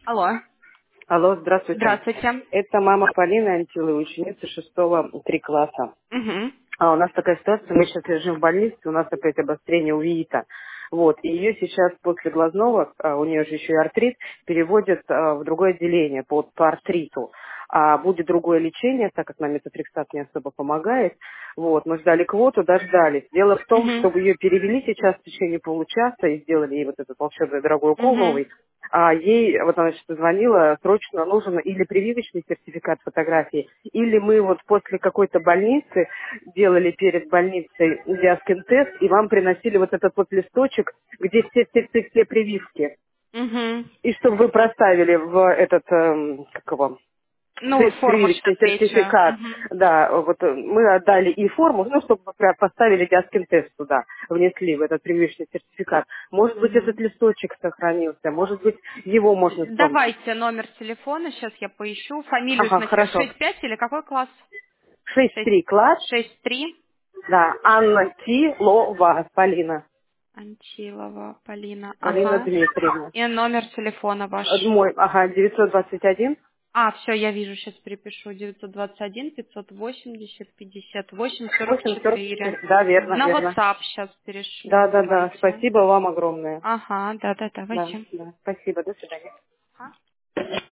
Алло. Алло, здравствуйте. Здравствуйте. Это мама Полины Антилы, ученица 6-3 класса. Угу. У нас такая ситуация, мы сейчас лежим в больнице, у нас опять обострение увеита. Вот, и ее сейчас после глазного, у нее же еще и артрит, переводят в другое отделение по артриту. А будет другое лечение, так как нам метотрексат не особо помогает. Вот, мы ждали квоту, дождались. Дело в том, Угу. чтобы ее перевели сейчас в течение получаса и сделали ей вот этот волшебный дорогой укол Угу. новый, а ей, вот она сейчас звонила, срочно нужен или прививочный сертификат фотографии, или мы вот после какой-то больницы делали перед больницей диаскин-тест, и вам приносили вот этот вот листочек, где все прививки. Угу. И чтобы вы проставили в этот, как его, Ну, форму прививочный сейчас третью. сертификат. Угу. Да, вот мы отдали и форму, ну, чтобы вы поставили диаскин-тест туда, внесли в этот прививочный сертификат. Может быть, Угу. этот листочек сохранился, может быть, его можно с помощью. Давайте номер телефона, сейчас я поищу. Фамилию, в Ага, смысле, хорошо. 65 или какой класс? 6 6-3 класс, 6-3. да, Анна Тилова, Полина. Антилова Полина. Полина Ага. Дмитриевна. И номер телефона ваш. Мой, ага, 921. А, все, я вижу, сейчас перепишу. 921 580 58 44. 844. Да, верно, На верно. WhatsApp сейчас перешлю, Да, да, да. давайте. Спасибо вам огромное. Ага, да, Да, давайте. да. Спасибо. До свидания. Ага.